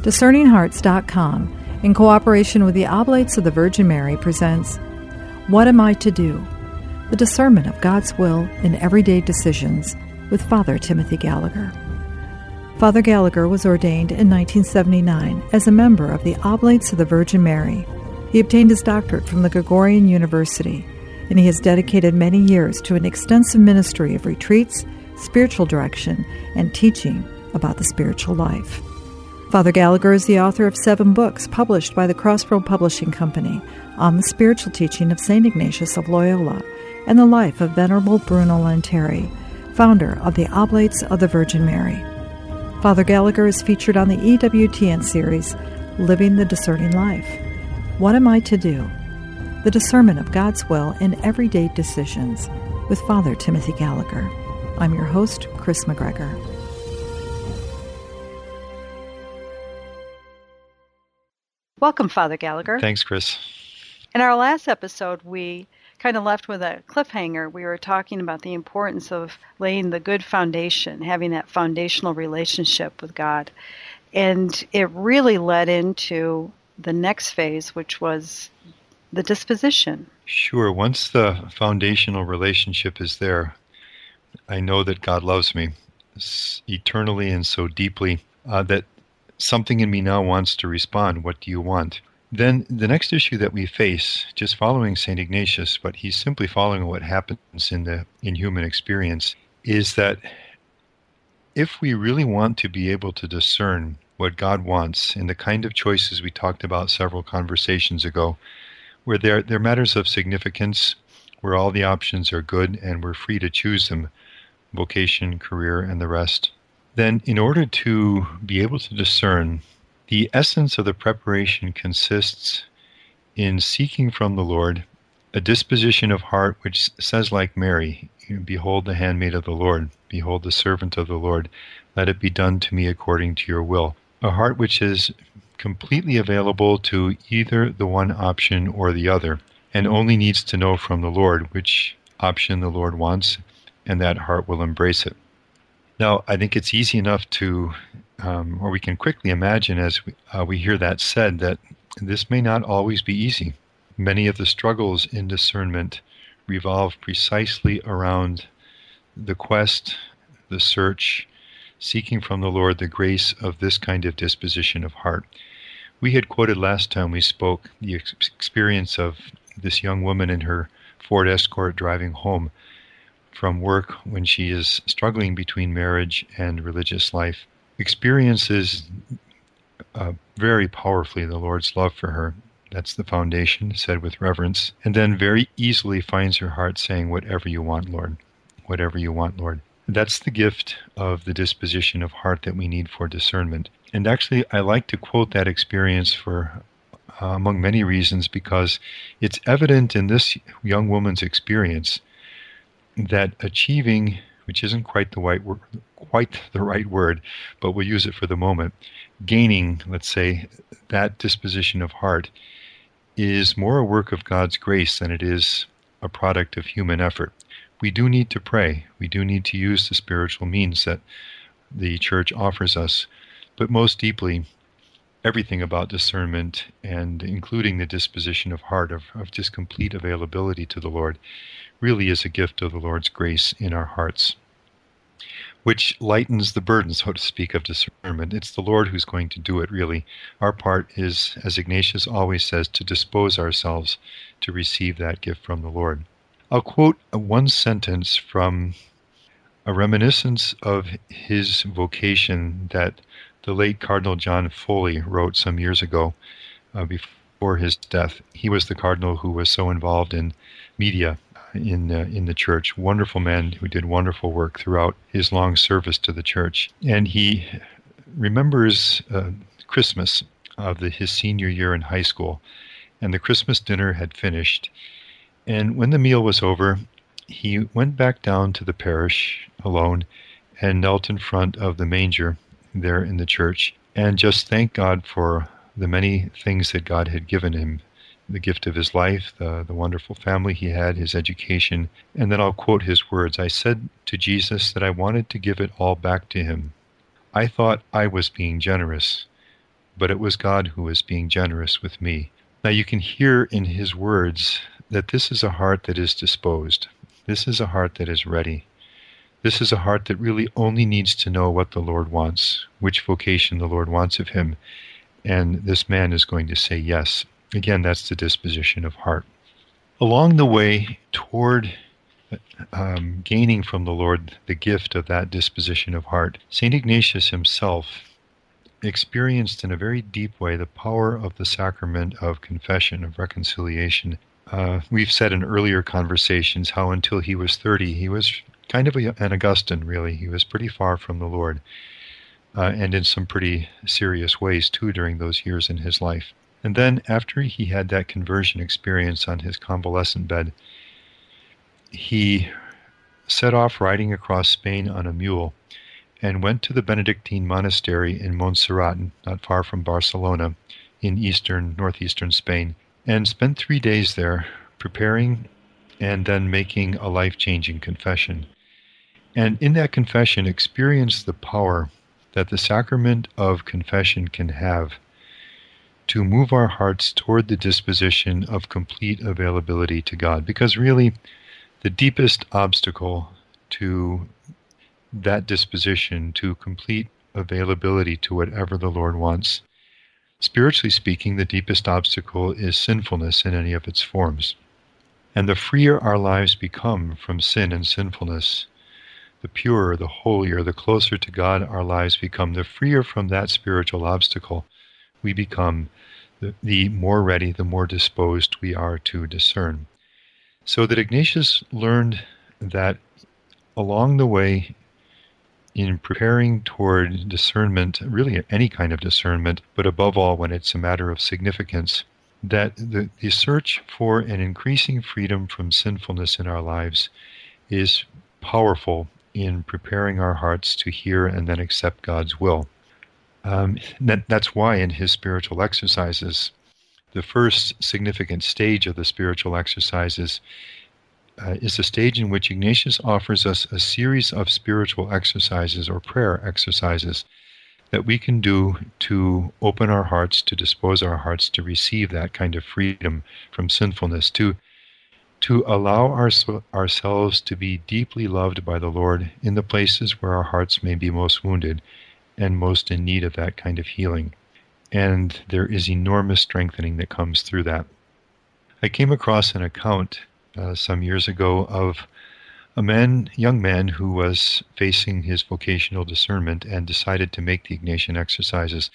DiscerningHearts.com, in cooperation with the Oblates of the Virgin Mary, presents What Am I to Do? The Discernment of God's Will in Everyday Decisions, with Father Timothy Gallagher. Father Gallagher was ordained in 1979 as a member of the Oblates of the Virgin Mary. He obtained his doctorate from the Gregorian University, and he has dedicated many years to an extensive ministry of retreats, spiritual direction, and teaching about the spiritual life. Father Gallagher is the author of 7 books published by the Crossroad Publishing Company on the spiritual teaching of St. Ignatius of Loyola and the life of Venerable Bruno Lanteri, founder of the Oblates of the Virgin Mary. Father Gallagher is featured on the EWTN series, Living the Discerning Life. What Am I to Do? The Discernment of God's Will in Everyday Decisions, with Father Timothy Gallagher. I'm your host, Chris McGregor. Welcome, Father Gallagher. Thanks, Chris. In our last episode, we kind of left with a cliffhanger. We were talking about the importance of laying the good foundation, having that foundational relationship with God. And it really led into the next phase, which was the disposition. Sure. Once the foundational relationship is there, I know that God loves me eternally and so deeply that something in me now wants to respond. What do you want? Then the next issue that we face, just following St. Ignatius, but he's simply following what happens in human experience, is that if we really want to be able to discern what God wants in the kind of choices we talked about several conversations ago, where they're matters of significance, where all the options are good and we're free to choose them, vocation, career, and the rest, then in order to be able to discern, the essence of the preparation consists in seeking from the Lord a disposition of heart which says like Mary, "Behold the handmaid of the Lord, behold the servant of the Lord, let it be done to me according to your will." A heart which is completely available to either the one option or the other, and only needs to know from the Lord which option the Lord wants, and that heart will embrace it. Now, I think it's easy enough to, or we can quickly imagine as we hear that said, that this may not always be easy. Many of the struggles in discernment revolve precisely around the quest, the search, seeking from the Lord the grace of this kind of disposition of heart. We had quoted last time we spoke the experience of this young woman in her Ford Escort driving home from work when she is struggling between marriage and religious life, experiences very powerfully the Lord's love for her. That's the foundation, said with reverence, and then very easily finds her heart saying, "Whatever you want, Lord. Whatever you want, Lord." That's the gift of the disposition of heart that we need for discernment. And actually, I like to quote that experience for among many reasons, because it's evident in this young woman's experience that achieving, which isn't quite the right word, but we'll use it for the moment, gaining, let's say, that disposition of heart is more a work of God's grace than it is a product of human effort. We do need to pray. We do need to use the spiritual means that the Church offers us. But most deeply, everything about discernment, and including the disposition of heart, of just complete availability to the Lord, really is a gift of the Lord's grace in our hearts, which lightens the burden, so to speak, of discernment. It's the Lord who's going to do it, really. Our part is, as Ignatius always says, to dispose ourselves to receive that gift from the Lord. I'll quote one sentence from a reminiscence of his vocation that the late Cardinal John Foley wrote some years ago before his death. He was the cardinal who was so involved in media in the church. Wonderful man who did wonderful work throughout his long service to the church. And he remembers Christmas of his senior year in high school. And the Christmas dinner had finished. And when the meal was over, he went back down to the parish alone and knelt in front of the manger there in the church and just thanked God for the many things that God had given him. The gift of his life, the wonderful family he had, his education. And then I'll quote his words. "I said to Jesus that I wanted to give it all back to him. I thought I was being generous, but it was God who was being generous with me. Now you can hear in his words that this is a heart that is disposed. This is a heart that is ready. This is a heart that really only needs to know what the Lord wants, which vocation the Lord wants of him. And this man is going to say yes. Again, that's the disposition of heart. Along the way toward gaining from the Lord the gift of that disposition of heart, St. Ignatius himself experienced in a very deep way the power of the sacrament of confession, of reconciliation. We've said in earlier conversations how until he was 30, he was kind of an Augustine, really. He was pretty far from the Lord, and in some pretty serious ways, too, during those years in his life. And then after he had that conversion experience on his convalescent bed, he set off riding across Spain on a mule and went to the Benedictine monastery in Montserrat, not far from Barcelona, in northeastern Spain, and spent 3 days there preparing and then making a life-changing confession. And in that confession, experienced the power that the sacrament of confession can have to move our hearts toward the disposition of complete availability to God. Because really, the deepest obstacle to that disposition, to complete availability to whatever the Lord wants, spiritually speaking, the deepest obstacle is sinfulness in any of its forms. And the freer our lives become from sin and sinfulness, the purer, the holier, the closer to God our lives become, the freer from that spiritual obstacle we become, the more ready, the more disposed we are to discern. So that Ignatius learned that along the way, in preparing toward discernment, really any kind of discernment, but above all when it's a matter of significance, that the search for an increasing freedom from sinfulness in our lives is powerful in preparing our hearts to hear and then accept God's will. That's why in his spiritual exercises, the first significant stage of the spiritual exercises is a stage in which Ignatius offers us a series of spiritual exercises or prayer exercises that we can do to open our hearts, to dispose our hearts to receive that kind of freedom from sinfulness, to allow ourselves to be deeply loved by the Lord in the places where our hearts may be most wounded and most in need of that kind of healing. And there is enormous strengthening that comes through that. I came across an account some years ago of a young man who was facing his vocational discernment and decided to make the Ignatian exercises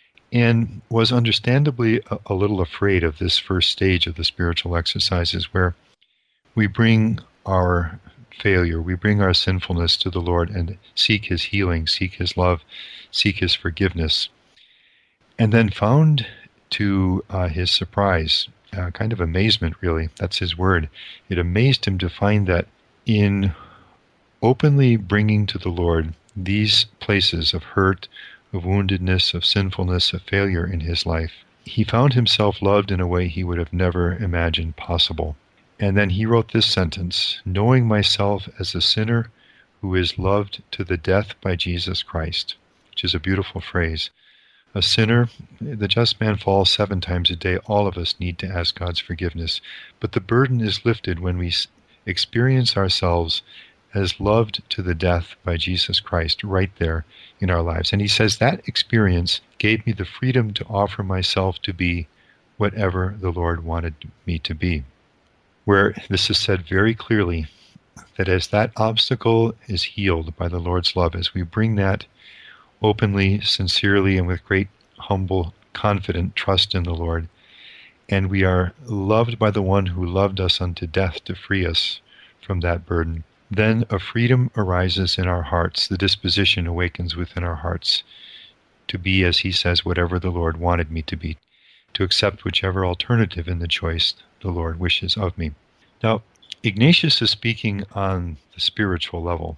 and was understandably a little afraid of this first stage of the spiritual exercises where we bring our failure, we bring our sinfulness to the Lord and seek his healing, seek his love, seek his forgiveness. And then found to his surprise, kind of amazement really, that's his word, it amazed him to find that in openly bringing to the Lord these places of hurt, of woundedness, of sinfulness, of failure in his life, he found himself loved in a way he would have never imagined possible. And then he wrote this sentence, knowing myself as a sinner who is loved to the death by Jesus Christ, which is a beautiful phrase. A sinner, the just man falls 7 times a day. All of us need to ask God's forgiveness. But the burden is lifted when we experience ourselves as loved to the death by Jesus Christ right there in our lives. And he says that experience gave me the freedom to offer myself to be whatever the Lord wanted me to be. Where this is said very clearly, that as that obstacle is healed by the Lord's love, as we bring that openly, sincerely, and with great humble, confident trust in the Lord, and we are loved by the one who loved us unto death to free us from that burden, then a freedom arises in our hearts, the disposition awakens within our hearts to be, as he says, whatever the Lord wanted me to be, to accept whichever alternative in the choice the Lord wishes of me. Now, Ignatius is speaking on the spiritual level.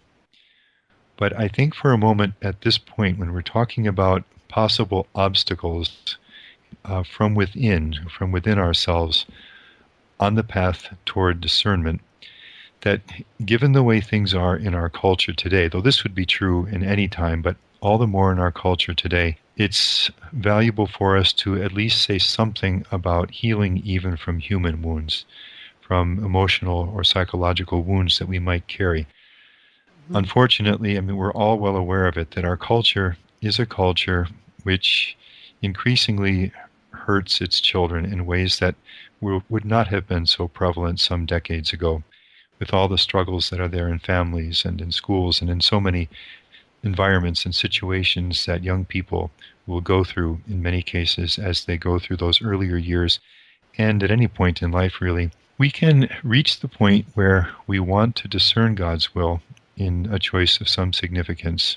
But I think for a moment at this point, when we're talking about possible obstacles from within ourselves on the path toward discernment, that given the way things are in our culture today, though this would be true in any time, but all the more in our culture today, it's valuable for us to at least say something about healing even from human wounds, from emotional or psychological wounds that we might carry. Unfortunately, we're all well aware of it, that our culture is a culture which increasingly hurts its children in ways that would not have been so prevalent some decades ago, with all the struggles that are there in families and in schools and in so many environments and situations that young people will go through in many cases as they go through those earlier years, and at any point in life really. We can reach the point where we want to discern God's will in a choice of some significance,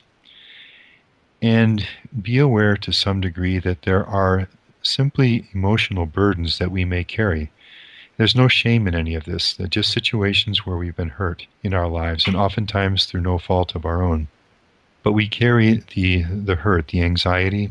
and be aware to some degree that there are simply emotional burdens that we may carry. There's no shame in any of this. They're just situations where we've been hurt in our lives, and oftentimes through no fault of our own. But we carry the hurt, the anxiety,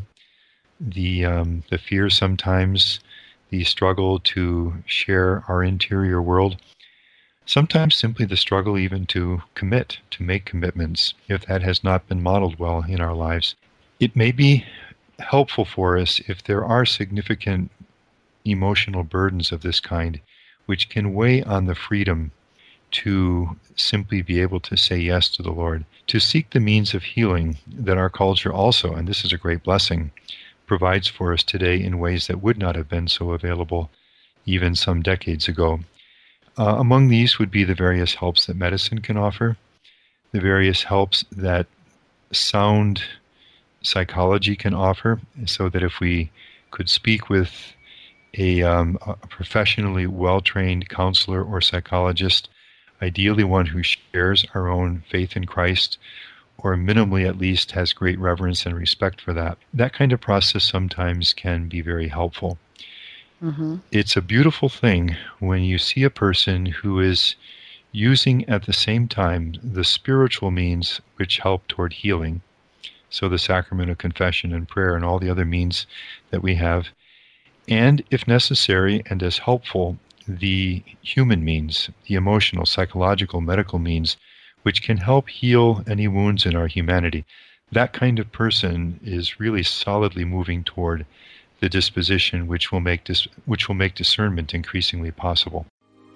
the fear sometimes, the struggle to share our interior world. Sometimes simply the struggle even to commit, to make commitments, if that has not been modeled well in our lives. It may be helpful for us if there are significant emotional burdens of this kind, which can weigh on the freedom to simply be able to say yes to the Lord, to seek the means of healing that our culture also, and this is a great blessing, provides for us today in ways that would not have been so available even some decades ago. Among these would be the various helps that medicine can offer, the various helps that sound psychology can offer, so that if we could speak with a professionally well-trained counselor or psychologist, ideally one who shares our own faith in Christ, or minimally at least has great reverence and respect for that, that kind of process sometimes can be very helpful. It's a beautiful thing when you see a person who is using at the same time the spiritual means which help toward healing, so the sacrament of confession and prayer and all the other means that we have, and if necessary and as helpful, the human means, the emotional, psychological, medical means, which can help heal any wounds in our humanity. That kind of person is really solidly moving toward the disposition which will make discernment increasingly possible.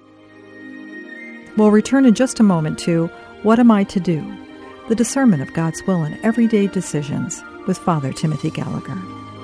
We'll return in just a moment to What Am I to Do? The discernment of God's will in everyday decisions with Father Timothy Gallagher.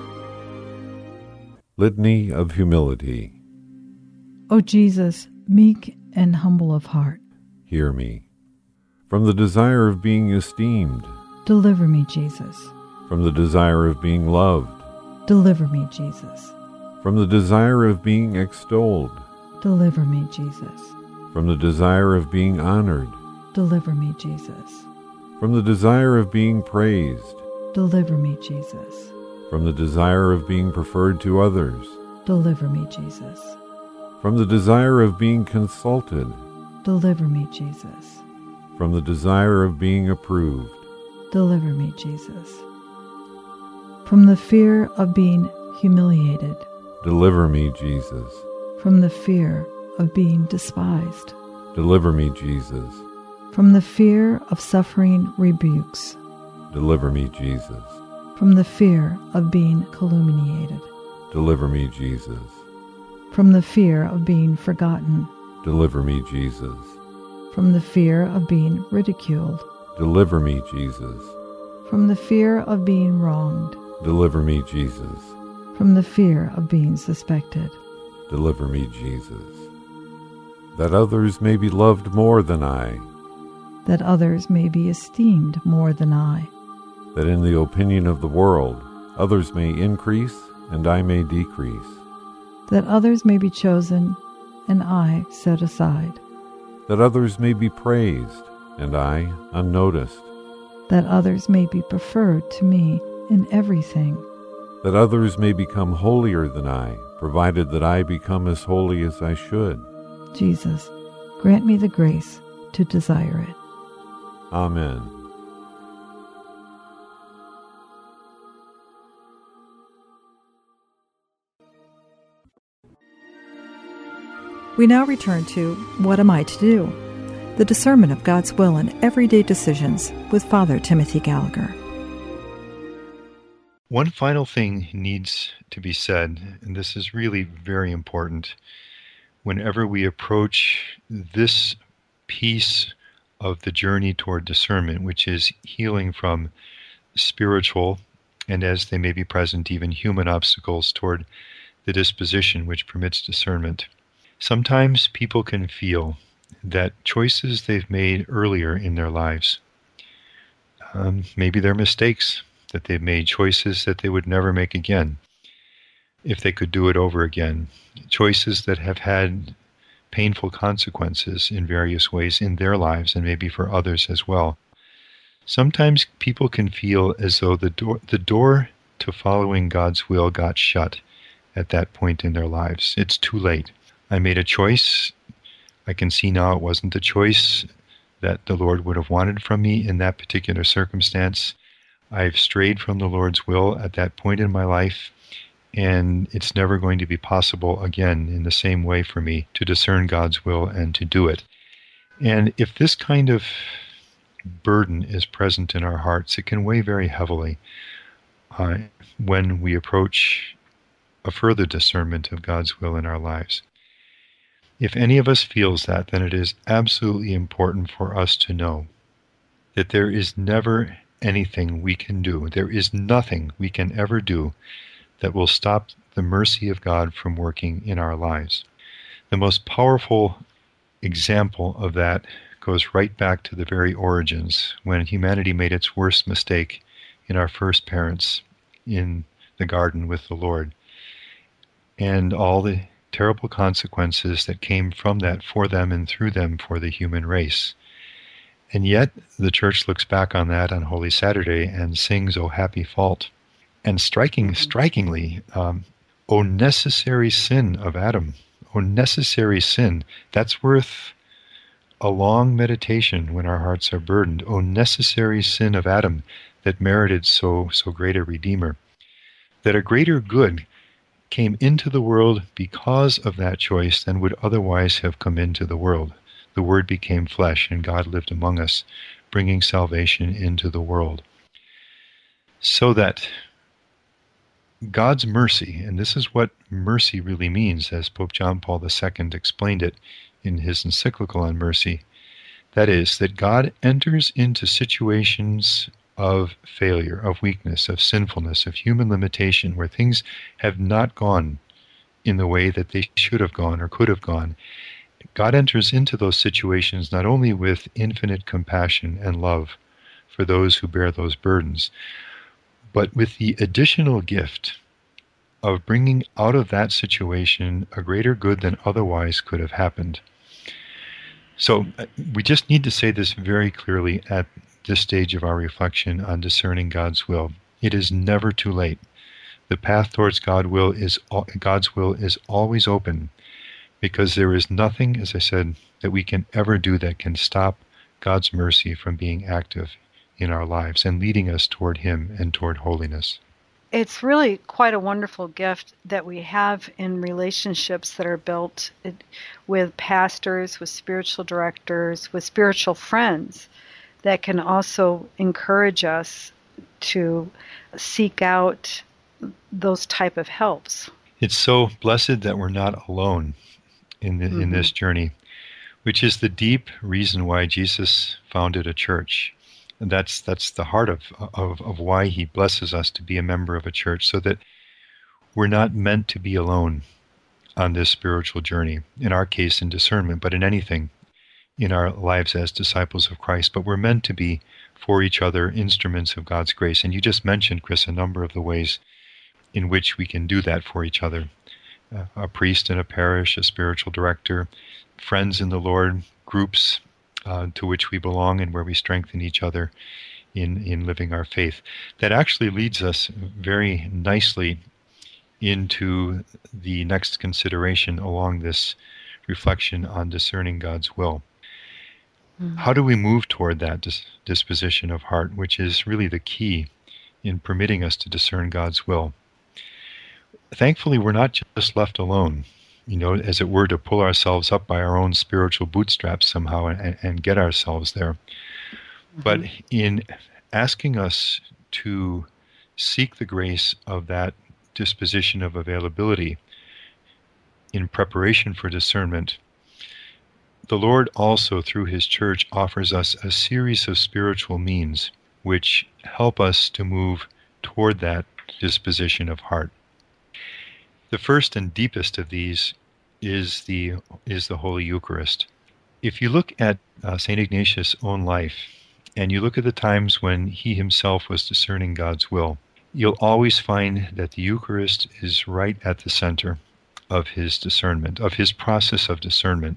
Litany of Humility. O Jesus, meek and humble of heart, Hear me. From the desire of being esteemed, deliver me, Jesus. From the desire of being loved, Deliver me, Jesus. from the desire of being extolled, Deliver me, Jesus. from the desire of being honored, Deliver me, Jesus. from the desire of being praised, Deliver me, Jesus. from the desire of being preferred to others, Deliver me, Jesus. from the desire of being consulted, Deliver me, Jesus. from the desire of being approved, Deliver me, Jesus. From the fear of being humiliated, deliver me, Jesus. from the fear of being despised, Deliver me, Jesus. from the fear of suffering rebukes, Deliver me, Jesus. from the fear of being calumniated, Deliver me, Jesus. from the fear of being forgotten, Deliver me, Jesus. from the fear of being ridiculed, Deliver me, Jesus. from the fear of being wronged, Deliver me, Jesus. from the fear of being suspected, Deliver me, Jesus. That others may be loved more than I, that others may be esteemed more than I, that in the opinion of the world others may increase and I may decrease, that others may be chosen and I set aside, that others may be praised and I unnoticed, that others may be preferred to me in everything, that others may become holier than I, provided that I become as holy as I should. Jesus, grant me the grace to desire it. Amen. We now return to What Am I to Do? The discernment of God's will in everyday decisions with Father Timothy Gallagher. One final thing needs to be said, and this is really very important. Whenever we approach this piece of the journey toward discernment, which is healing from spiritual, and as they may be present, even human obstacles toward the disposition which permits discernment, sometimes people can feel that choices they've made earlier in their lives, maybe they're mistakes, that they've made choices that they would never make again if they could do it over again, choices that have had painful consequences in various ways in their lives and maybe for others as well. Sometimes people can feel as though the door to following God's will got shut at that point in their lives. It's too late. I made a choice. I can see now it wasn't the choice that the Lord would have wanted from me in that particular circumstance. I've strayed from the Lord's will at that point in my life, and it's never going to be possible again in the same way for me to discern God's will and to do it. And if this kind of burden is present in our hearts, it can weigh very heavily when we approach a further discernment of God's will in our lives. If any of us feels that, then it is absolutely important for us to know that there is never anything we can do, there is nothing we can ever do that will stop the mercy of God from working in our lives. The most powerful example of that goes right back to the very origins, when humanity made its worst mistake in our first parents in the garden with the Lord, and all the terrible consequences that came from that for them and through them for the human race. And yet the Church looks back on that on Holy Saturday and sings, "O happy fault." And strikingly, "O necessary sin of Adam," "O necessary sin," that's worth a long meditation when our hearts are burdened. "O necessary sin of Adam that merited so great a Redeemer." That a greater good came into the world because of that choice than would otherwise have come into the world. The Word became flesh, and God lived among us, bringing salvation into the world. So that God's mercy, and this is what mercy really means, as Pope John Paul II explained it in his encyclical on mercy, that is, that God enters into situations of failure, of weakness, of sinfulness, of human limitation, where things have not gone in the way that they should have gone or could have gone. God enters into those situations not only with infinite compassion and love for those who bear those burdens, but with the additional gift of bringing out of that situation a greater good than otherwise could have happened. So we just need to say this very clearly at this stage of our reflection on discerning God's will. It is never too late. The path towards God's will is always open, because there is nothing, as I said, that we can ever do that can stop God's mercy from being active in our lives and leading us toward Him and toward holiness. It's really quite a wonderful gift that we have in relationships that are built with pastors, with spiritual directors, with spiritual friends that can also encourage us to seek out those type of helps. It's so blessed that we're not alone in this journey, which is the deep reason why Jesus founded a church. And that's the heart of why He blesses us to be a member of a church, so that we're not meant to be alone on this spiritual journey, in our case in discernment, but in anything in our lives as disciples of Christ. But we're meant to be for each other instruments of God's grace. And you just mentioned, Chris, a number of the ways in which we can do that for each other. A priest in a parish, a spiritual director, friends in the Lord, groups to which we belong and where we strengthen each other in living our faith. That actually leads us very nicely into the next consideration along this reflection on discerning God's will. How do we move toward that disposition of heart, which is really the key in permitting us to discern God's will? Thankfully, we're not just left alone, as it were, to pull ourselves up by our own spiritual bootstraps somehow and get ourselves there. But in asking us to seek the grace of that disposition of availability in preparation for discernment, the Lord also, through His church, offers us a series of spiritual means which help us to move toward that disposition of heart. The first and deepest of these is the Holy Eucharist. If you look at St. Ignatius' own life, and you look at the times when he himself was discerning God's will, you'll always find that the Eucharist is right at the center of his discernment, of his process of discernment.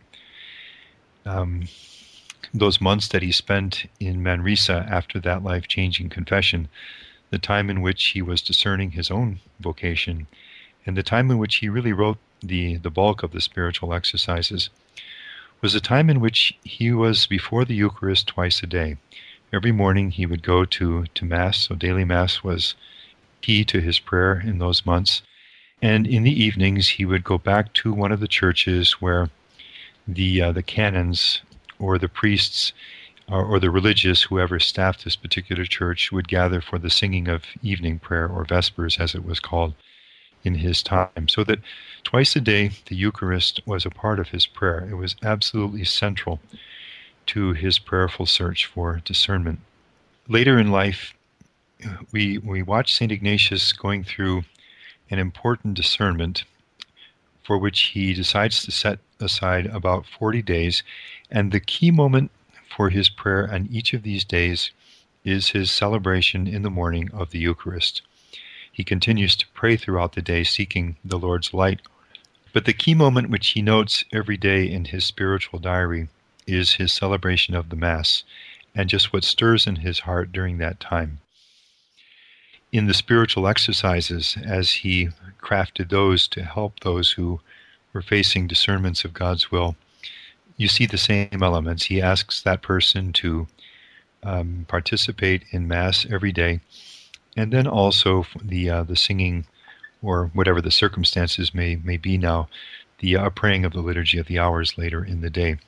Those months that he spent in Manresa after that life-changing confession, the time in which he was discerning his own vocation, and the time in which he really wrote the bulk of the spiritual exercises, was a time in which he was before the Eucharist twice a day. Every morning he would go to Mass, so daily Mass was key to his prayer in those months. And in the evenings he would go back to one of the churches where the canons or the priests or the religious, whoever staffed this particular church, would gather for the singing of evening prayer, or Vespers as it was called in his time. So that twice a day the Eucharist was a part of his prayer. It was absolutely central to his prayerful search for discernment. Later in life, we watch St. Ignatius going through an important discernment for which he decides to set aside about 40 days. And the key moment for his prayer on each of these days is his celebration in the morning of the Eucharist. He continues to pray throughout the day, seeking the Lord's light. But the key moment which he notes every day in his spiritual diary is his celebration of the Mass, and just what stirs in his heart during that time. In the spiritual exercises, as he crafted those to help those who were facing discernments of God's will, you see the same elements. He asks that person to participate in Mass every day, and then also the singing, or whatever the circumstances may be now, the praying of the Liturgy of the Hours later in the day.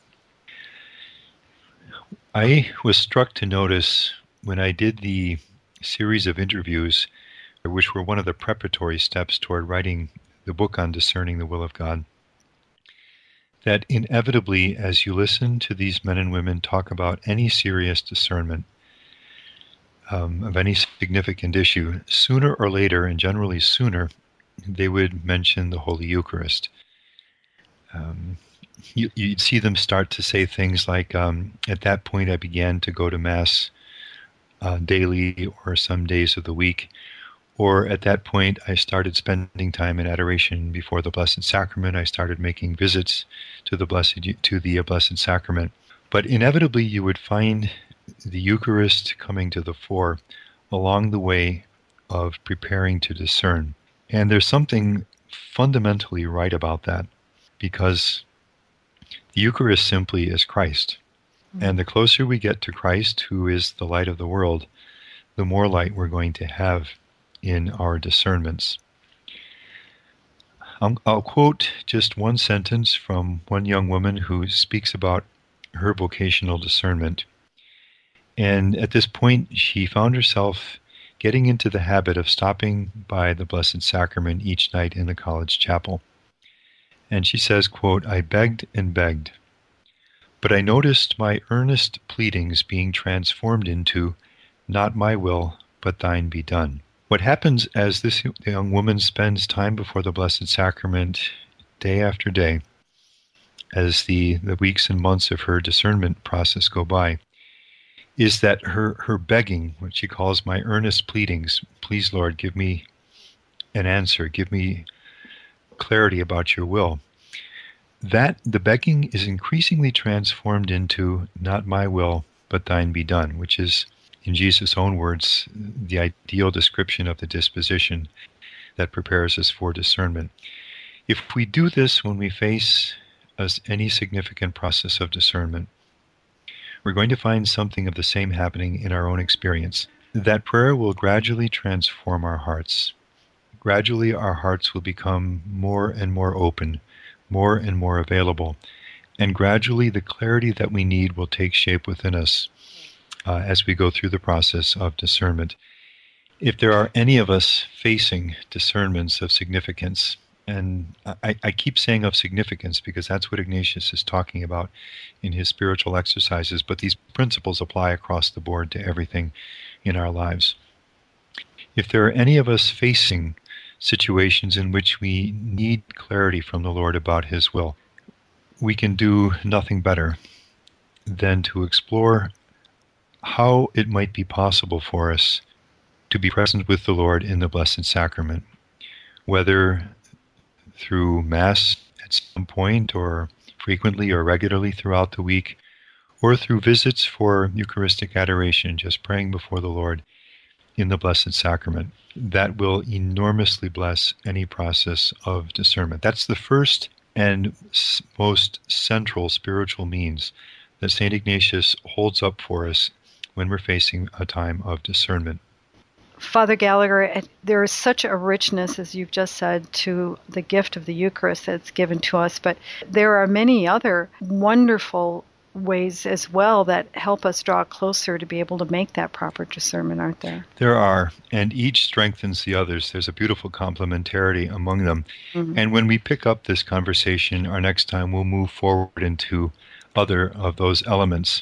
I was struck to notice when I did the series of interviews, which were one of the preparatory steps toward writing the book on discerning the will of God, that inevitably, as you listen to these men and women talk about any serious discernment of any significant issue, sooner or later, and generally sooner, they would mention the Holy Eucharist. You'd see them start to say things like, at that point I began to go to Mass daily or some days of the week, or at that point I started spending time in adoration before the Blessed Sacrament. I started making visits to the Blessed Sacrament. But inevitably you would find the Eucharist coming to the fore along the way of preparing to discern. And there's something fundamentally right about that, because the Eucharist simply is Christ. And the closer we get to Christ, who is the light of the world, the more light we're going to have in our discernments. I'll quote just one sentence from one young woman who speaks about her vocational discernment. And at this point, she found herself getting into the habit of stopping by the Blessed Sacrament each night in the college chapel. And she says, quote, "I begged and begged, but I noticed my earnest pleadings being transformed into, 'Not my will, but thine be done.'" What happens as this young woman spends time before the Blessed Sacrament day after day, as the weeks and months of her discernment process go by, is that her begging, what she calls my earnest pleadings, "Please, Lord, give me an answer, give me clarity about your will," that the begging is increasingly transformed into, "Not my will, but thine be done," which is, in Jesus' own words, the ideal description of the disposition that prepares us for discernment. If we do this when we face any significant process of discernment, we're going to find something of the same happening in our own experience. That prayer will gradually transform our hearts. Gradually our hearts will become more and more open, more and more available, and gradually the clarity that we need will take shape within us as we go through the process of discernment. If there are any of us facing discernments of significance, and I keep saying of significance because that's what Ignatius is talking about in his spiritual exercises, but these principles apply across the board to everything in our lives. If there are any of us facing situations in which we need clarity from the Lord about His will, we can do nothing better than to explore how it might be possible for us to be present with the Lord in the Blessed Sacrament, whether through Mass at some point or frequently or regularly throughout the week, or through visits for Eucharistic adoration, just praying before the Lord in the Blessed Sacrament. That will enormously bless any process of discernment. That's the first and most central spiritual means that St. Ignatius holds up for us when we're facing a time of discernment. Father Gallagher, there is such a richness, as you've just said, to the gift of the Eucharist that's given to us, but there are many other wonderful ways as well that help us draw closer to be able to make that proper discernment, aren't there? There are, and each strengthens the others. There's a beautiful complementarity among them. Mm-hmm. And when we pick up this conversation, our next time we'll move forward into other of those elements.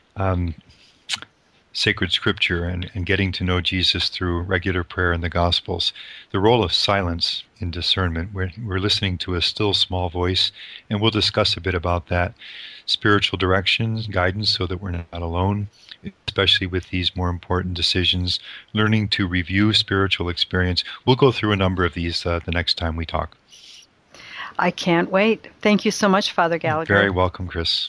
Sacred Scripture and getting to know Jesus through regular prayer in the Gospels. The role of silence in discernment. We're listening to a still small voice, and we'll discuss a bit about that. Spiritual directions, guidance so that we're not alone, especially with these more important decisions. Learning to review spiritual experience. We'll go through a number of these the next time we talk. I can't wait. Thank you so much, Father Gallagher. Very welcome, Chris.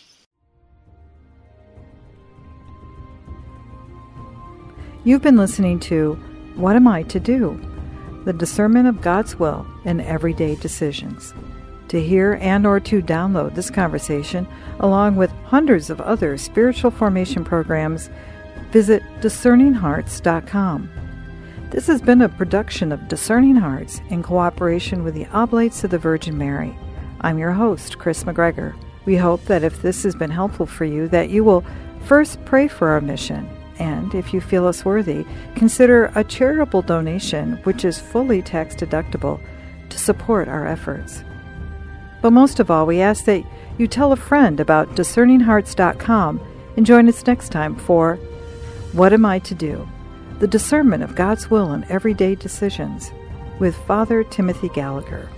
You've been listening to What Am I to Do? The discernment of God's will in everyday decisions. To hear and or to download this conversation, along with hundreds of other spiritual formation programs, visit discerninghearts.com. This has been a production of Discerning Hearts in cooperation with the Oblates of the Virgin Mary. I'm your host, Chris McGregor. We hope that if this has been helpful for you, that you will first pray for our mission, and if you feel us worthy, consider a charitable donation, which is fully tax-deductible, to support our efforts. But most of all, we ask that you tell a friend about discerninghearts.com and join us next time for What Am I to Do? The discernment of God's will in everyday decisions with Father Timothy Gallagher.